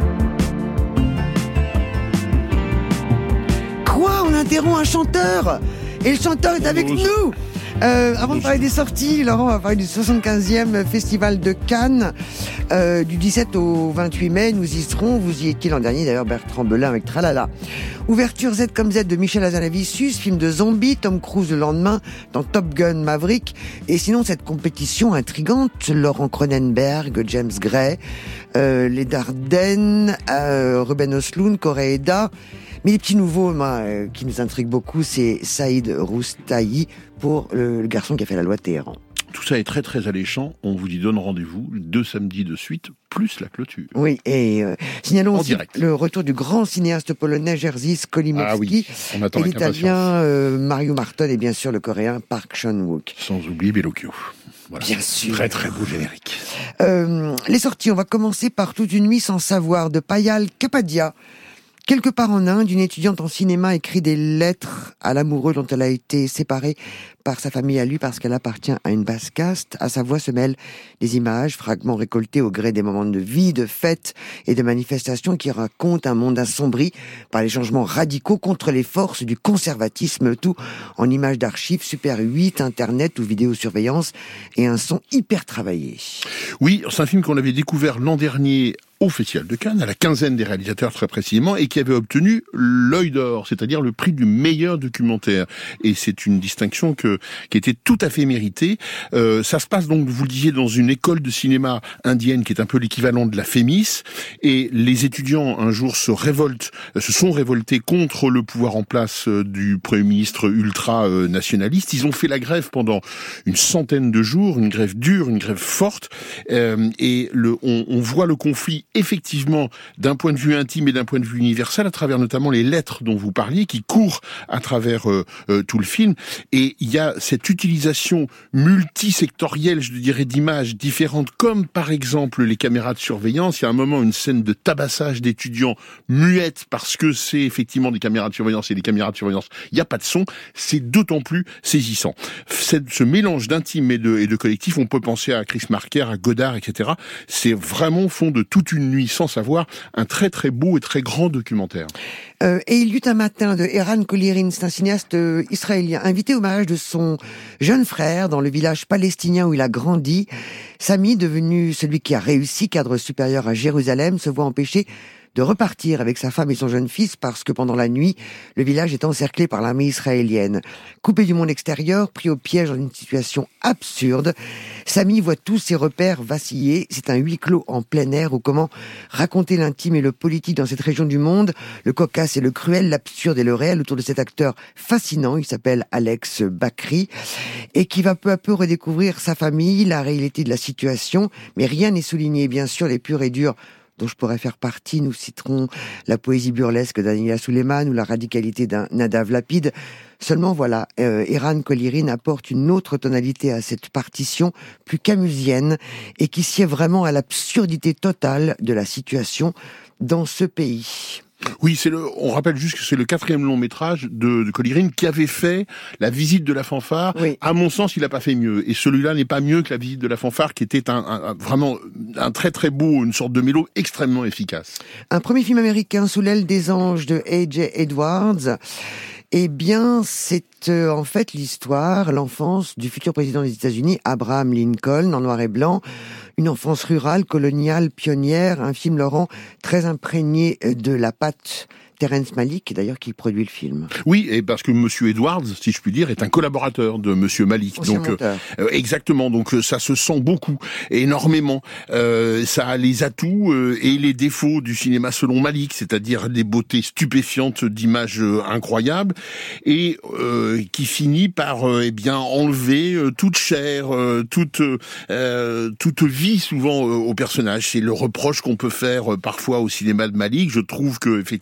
Quoi? On interrompt un chanteur? Et le chanteur est avec nous. Euh, avant de parler des sorties, Laurent, on va parler du soixante-quinzième Festival de Cannes, euh, du dix-sept au vingt-huit mai. Nous y serons. Vous y étiez l'an dernier, d'ailleurs, Bertrand Belin avec Tralala. Ouverture Z comme Z de Michel Hazanavicius, film de zombie, Tom Cruise le lendemain dans Top Gun Maverick. Et sinon, cette compétition intrigante, Laurent Cronenberg, James Gray, euh, les Dardennes, euh, Ruben Östlund, Koreeda. Mais les petits nouveaux moi, euh, qui nous intriguent beaucoup, c'est Saïd Roustahi pour le, le garçon qui a fait la loi de Téhéran. Tout ça est très très alléchant. On vous y donne rendez-vous deux samedis de suite, plus la clôture. Oui, et euh, signalons en aussi direct. Le retour du grand cinéaste polonais Jerzy Skolimowski, ah oui, on attend et l'italien euh, Mario Marton et bien sûr le coréen Park Chan-wook. Sans oublier Bellocchio. Voilà. Bien sûr. Très très beau générique. Euh, les sorties, on va commencer par Toute une nuit sans savoir de Payal Kapadia. Quelque part en Inde, une étudiante en cinéma écrit des lettres à l'amoureux dont elle a été séparée par sa famille à lui parce qu'elle appartient à une basse caste. À sa voix se mêlent des images, fragments récoltés au gré des moments de vie, de fêtes et de manifestations qui racontent un monde assombri par les changements radicaux contre les forces du conservatisme, tout en images d'archives Super huit, Internet ou vidéosurveillance et un son hyper travaillé. Oui, c'est un film qu'on avait découvert l'an dernier au Festival de Cannes, à la quinzaine des réalisateurs très précisément, et qui avait obtenu l'Œil d'Or, c'est-à-dire le prix du meilleur documentaire. Et c'est une distinction que, qui était tout à fait méritée. Euh, ça se passe donc, vous le disiez, dans une école de cinéma indienne qui est un peu l'équivalent de la Fémis, et les étudiants un jour se révoltent, se sont révoltés contre le pouvoir en place du Premier ministre ultra-nationaliste. Ils ont fait la grève pendant une centaine de jours, une grève dure, une grève forte, euh, et le, on, on voit le conflit effectivement d'un point de vue intime et d'un point de vue universel à travers notamment les lettres dont vous parliez qui courent à travers euh, euh, tout le film, et il y a cette utilisation multisectorielle, je dirais, d'images différentes, comme par exemple les caméras de surveillance. Il y a un moment une scène de tabassage d'étudiants muettes parce que c'est effectivement des caméras de surveillance, et les caméras de surveillance, il n'y a pas de son, c'est d'autant plus saisissant. Cette, ce mélange d'intime et de, et de collectif, on peut penser à Chris Marker, à Godard, et cetera. C'est vraiment au fond de toute une nuit sans savoir, un très très beau et très grand documentaire. Euh, et il y eut un matin de Eran Kolirin, c'est un cinéaste euh, israélien, invité au mariage de son jeune frère dans le village palestinien où il a grandi. Sami, devenu celui qui a réussi, cadre supérieur à Jérusalem, se voit empêché de repartir avec sa femme et son jeune fils parce que pendant la nuit, le village est encerclé par l'armée israélienne. Coupé du monde extérieur, pris au piège dans une situation absurde, Sami voit tous ses repères vaciller. C'est un huis clos en plein air où comment raconter l'intime et le politique dans cette région du monde, le cocasse et le cruel, l'absurde et le réel autour de cet acteur fascinant. Il s'appelle Alex Bakri et qui va peu à peu redécouvrir sa famille, la réalité de la situation, mais rien n'est souligné. Bien sûr, les purs et durs dont je pourrais faire partie. Nous citerons la poésie burlesque d'Anila Suleiman ou la radicalité d'un Nadav Lapid. Seulement voilà, euh, Eran Kolirin apporte une autre tonalité à cette partition, plus camusienne, et qui sied vraiment à l'absurdité totale de la situation dans ce pays. Oui, c'est le, on rappelle juste que c'est le quatrième long métrage de, de Kolirin qui avait fait La visite de la fanfare. Oui. À mon sens, il n'a pas fait mieux. Et celui-là n'est pas mieux que La visite de la fanfare, qui était un, un, un vraiment un très très beau, une sorte de mélo extrêmement efficace. Un premier film américain sous l'aile des anges de A J Edwards. Eh bien, c'est euh, en fait l'histoire, l'enfance du futur président des États-Unis, Abraham Lincoln, en noir et blanc. Une enfance rurale, coloniale, pionnière. Un film, Laurent, très imprégné de la patte Terrence Malick, d'ailleurs, qui produit le film. Oui, et parce que Monsieur Edwards, si je puis dire, est un collaborateur de Monsieur Malick. Ancien donc euh, euh, exactement, donc euh, ça se sent beaucoup, énormément. Euh, ça a les atouts euh, et les défauts du cinéma selon Malick, c'est-à-dire des beautés stupéfiantes d'images euh, incroyables, et euh, qui finit par euh, eh bien enlever euh, toute chair, euh, toute euh, toute vie souvent euh, au personnage. C'est le reproche qu'on peut faire euh, parfois au cinéma de Malick. Je trouve que effectivement son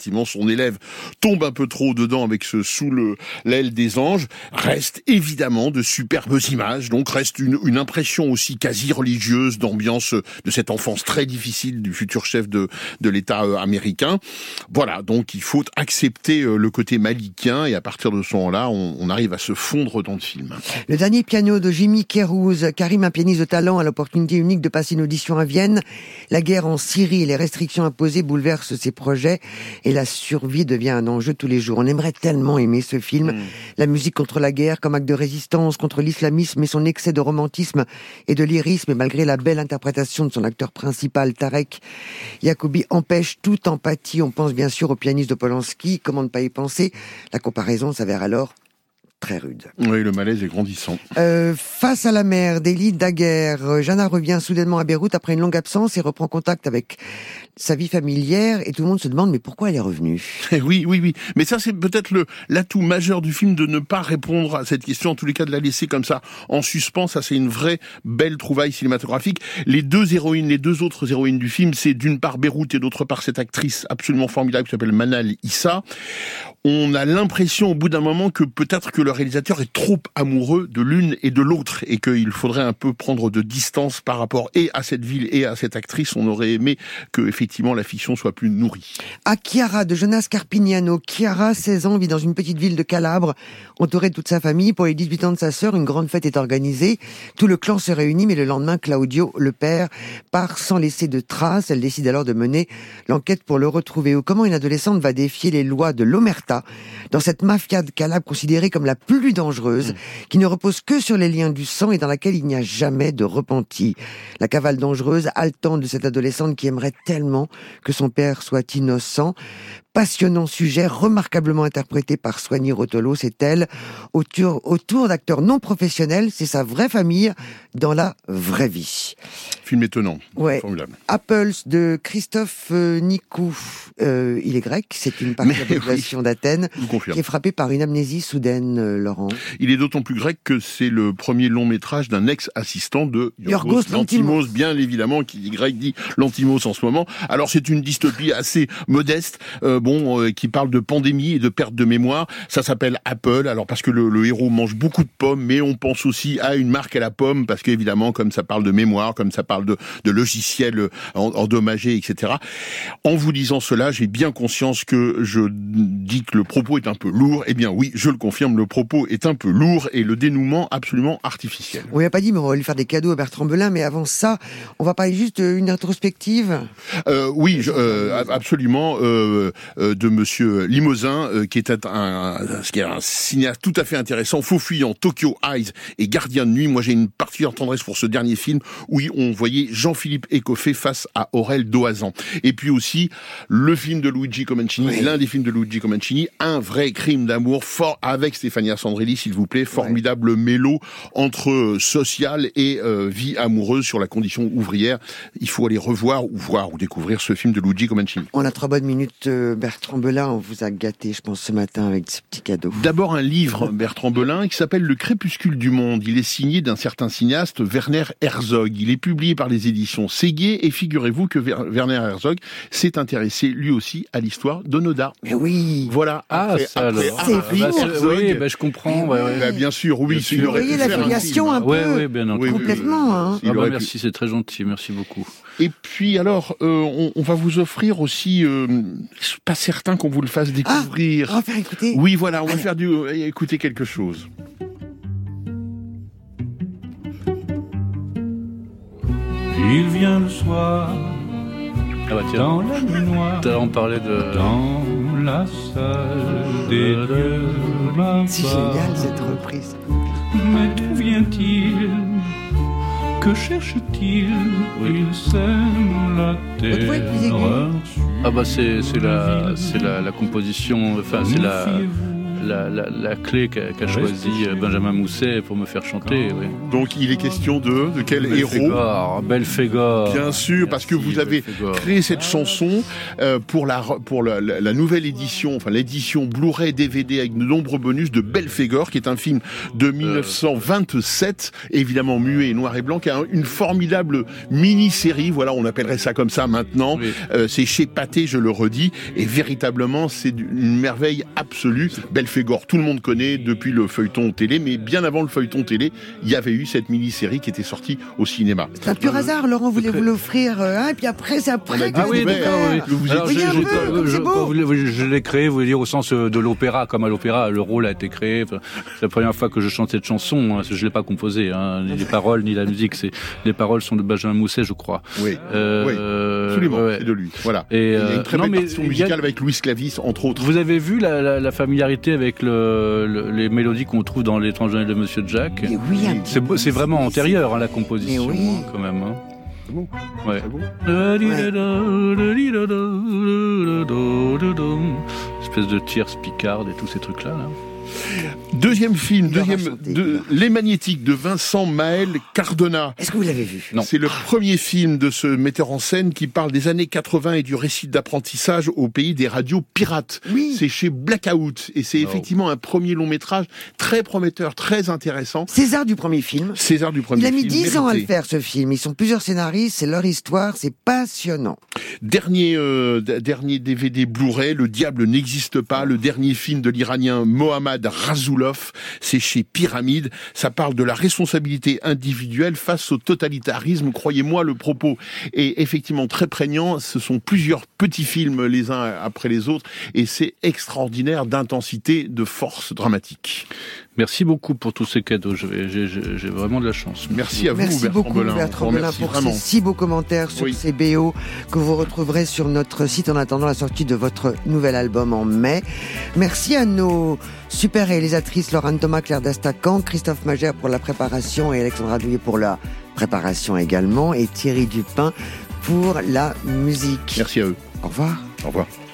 son élève tombe un peu trop dedans avec ce sous le, l'aile des anges. Reste évidemment de superbes images, donc reste une, une impression aussi quasi religieuse d'ambiance de cette enfance très difficile du futur chef de, de l'État euh, américain. Voilà, donc il faut accepter euh, le côté malikien et à partir de ce moment-là, on, on arrive à se fondre dans le film. Le dernier piano de Jimmy Kérouz. Karim, un pianiste de talent, a l'opportunité unique de passer une audition à Vienne. La guerre en Syrie et les restrictions imposées bouleversent ses projets et la survie devient un enjeu tous les jours. On aimerait tellement aimer ce film. Mmh. La musique contre la guerre comme acte de résistance contre l'islamisme et son excès de romantisme et de lyrisme, et malgré la belle interprétation de son acteur principal, Tarek Yacoubi, empêche toute empathie. On pense bien sûr au pianiste de Polanski. Comment ne pas y penser? La comparaison s'avère alors très rude. Oui, le malaise est grandissant. Euh, face à la mer d'Elie Daguerre, Jana revient soudainement à Beyrouth après une longue absence et reprend contact avec sa vie familière et tout le monde se demande mais pourquoi elle est revenue? Oui, oui, oui. Mais ça, c'est peut-être le l'atout majeur du film de ne pas répondre à cette question, en tous les cas de la laisser comme ça en suspens. Ça, c'est une vraie belle trouvaille cinématographique. Les deux héroïnes, les deux autres héroïnes du film, c'est d'une part Beyrouth et d'autre part cette actrice absolument formidable qui s'appelle Manal Issa. On a l'impression au bout d'un moment que peut-être que le réalisateur est trop amoureux de l'une et de l'autre et qu'il faudrait un peu prendre de distance par rapport et à cette ville et à cette actrice. On aurait aimé que effectivement la fiction soit plus nourrie. À Chiara de Jonas Carpignano. Chiara, seize ans, vit dans une petite ville de Calabre, entourée de toute sa famille. Pour les dix-huit ans de sa sœur, une grande fête est organisée. Tout le clan se réunit, mais le lendemain, Claudio, le père, part sans laisser de traces. Elle décide alors de mener l'enquête pour le retrouver. Ou comment une adolescente va défier les lois de l'omerta dans cette mafia de Calabre considérée comme la plus dangereuse, qui ne repose que sur les liens du sang et dans laquelle il n'y a jamais de repenti. La cavale dangereuse, haletante de cette adolescente qui aimerait tellement que son père soit innocent. Passionnant sujet, remarquablement interprété par Soigny Rotolo, c'est elle, autour, autour d'acteurs non professionnels, c'est sa vraie famille dans la vraie vie. Film étonnant, ouais. Formidable. Apples de Christophe euh, Nikou, euh, il est grec, c'est une partie de la population oui, d'Athènes qui est frappée par une amnésie soudaine, euh, Laurent. Il est d'autant plus grec que c'est le premier long métrage d'un ex-assistant de Yorgos Lanthimos, bien évidemment, qui dit grec dit Lanthimos en ce moment. Alors c'est une dystopie assez modeste, euh, bon, euh, qui parle de pandémie et de perte de mémoire. Ça s'appelle Apple, alors parce que le, le héros mange beaucoup de pommes, mais on pense aussi à une marque à la pomme, parce qu'évidemment, comme ça parle de mémoire, comme ça parle de, de logiciels endommagés, et cetera. En vous disant cela, j'ai bien conscience que je dis que le propos est un peu lourd. Eh bien oui, je le confirme, le propos est un peu lourd et le dénouement absolument artificiel. On n'a pas dit, mais on va lui faire des cadeaux à Bertrand Belin, mais avant ça, on va parler juste une rétrospective. Euh, oui, je, euh, absolument, euh, euh, de Monsieur Limousin, euh, qui est un, un, qui est un cinéaste tout à fait intéressant, Faux fuyant, Tokyo Eyes et Gardien de nuit. Moi, j'ai une particulière tendresse pour ce dernier film où on voyait Jean-Philippe Écoffé face à Aurel Doazan. Et puis aussi, le film de Luigi Comencini, oui. l'un des films de Luigi Comencini, Un vrai crime d'amour, fort avec Stéphania Sandrelli, s'il vous plaît, formidable ouais. mélo entre social et euh, vie amoureuse sur la condition ouvrière. Il faut aller revoir ou voir ou découvrir ce film de Luigi Comencini. On a trois bonnes minutes, euh, Bertrand Belin, on vous a gâté, je pense, ce matin avec ce petit cadeau. D'abord un livre, Bertrand Belin, qui s'appelle Le crépuscule du monde. Il est signé d'un certain cinéaste, Werner Herzog. Il est publié par les éditions Séguier et figurez-vous que Werner Herzog s'est intéressé lui aussi à l'histoire d'Onoda. Mais oui. Voilà. Ah, après, ça après, alors. après, Ah, bah, Herzog, oui, bah, je comprends. Ouais, ouais. Bah, bien sûr, oui. Bien Vous voyez la filiation un, un peu. Oui, oui, bien entendu. Complètement. Hein. Ah, bah, merci, c'est très gentil. Merci beaucoup. Et puis alors, euh, on, on va vous offrir aussi, euh, je suis pas certain qu'on vous le fasse découvrir. Ah, on va faire écouter. Oui, voilà, on va faire du, euh, écouter quelque chose. Il vient le soir. Ah bah tiens, dans la nuit noire, on parlait de... dans la salle des dieux, c'est génial cette reprise. Mais d'où vient-il? Que cherche-t-il? Oui. Il sème la terreur. Ah bah c'est c'est la c'est la, la composition, enfin c'est la la, la, la clé qu'a, qu'a choisie Benjamin Mousset pour me faire chanter. Oui. Donc il est question de, de quel Belphégor, héros Belphégor. Bien sûr, Merci, parce que vous avez Belphégor. créé cette chanson euh, pour, la, pour la, la, la nouvelle édition, enfin l'édition Blu-ray D V D avec de nombreux bonus de Belphégor, qui est un film de dix-neuf cent vingt-sept, évidemment muet et noir et blanc, qui a une formidable mini-série, voilà, on appellerait ça comme ça maintenant. Oui. Euh, c'est chez Pathé, je le redis, et véritablement c'est une merveille absolue. Belphégor, tout le monde connaît depuis le feuilleton télé, mais bien avant le feuilleton télé, il y avait eu cette mini-série qui était sortie au cinéma. C'est un pur euh, hasard, Laurent voulait vous l'offrir, hein, et puis après, c'est après que ah oui, d'accord, oui. Vous Alors, voyez je, un je, peu, je, c'est beau. Je, je l'ai créé, vous voulez dire, au sens de l'opéra, comme à l'opéra, le rôle a été créé. C'est la première fois que je chante cette chanson, hein, je ne l'ai pas composée, hein, ni les paroles, ni la musique, c'est, les paroles sont de Benjamin Mousset, je crois. Oui, euh, oui absolument, ouais. C'est de lui, voilà. Et, et il y a une très non, belle mais partition musicale a... avec Louis Clavis, entre autres. Vous avez vu la, la, la familiarité avec le, le, les mélodies qu'on trouve dans L'étrange Noël de Monsieur Jack? Et oui, c'est, c'est vraiment antérieur à hein, la composition, oui. hein, quand même. Hein. C'est bon. Ouais. C'est bon. Ouais. Espèce de tierce picarde et tous ces trucs-là. Là. Deuxième film, deuxième, chanter, de, Les Magnétiques de Vincent Maël Cardona. Est-ce que vous l'avez vu? Non. C'est le premier film de ce metteur en scène qui parle des années quatre-vingts et du récit d'apprentissage au pays des radios pirates. Oui. C'est chez Blackout et c'est oh. effectivement un premier long métrage très prometteur, très intéressant. César du premier film. César du premier film. Il a mis film, dix mérité. ans à le faire ce film. Ils sont plusieurs scénaristes, c'est leur histoire, c'est passionnant. Dernier, euh, dernier D V D Blu-ray, Le Diable n'existe pas, le dernier film de l'Iranien Mohammad Rasoulov, c'est chez Pyramide. Ça parle de la responsabilité individuelle face au totalitarisme. Croyez-moi, le propos est effectivement très prégnant. Ce sont plusieurs petits films les uns après les autres et c'est extraordinaire d'intensité, de force dramatique. Merci beaucoup pour tous ces cadeaux. J'ai, j'ai, j'ai vraiment de la chance. Merci à vous, Merci Bertrand beaucoup, Belin. Bertrand Belin, pour vraiment. ces si beaux commentaires sur oui. ces B O que vous retrouverez sur notre site en attendant la sortie de votre nouvel album en mai. Merci à nos super réalisatrices Laurent Thomas, Claire Dastacan, Christophe Magère pour la préparation et Alexandra Douillet pour la préparation également et Thierry Dupin pour la musique. Merci à eux. Au revoir. Au revoir.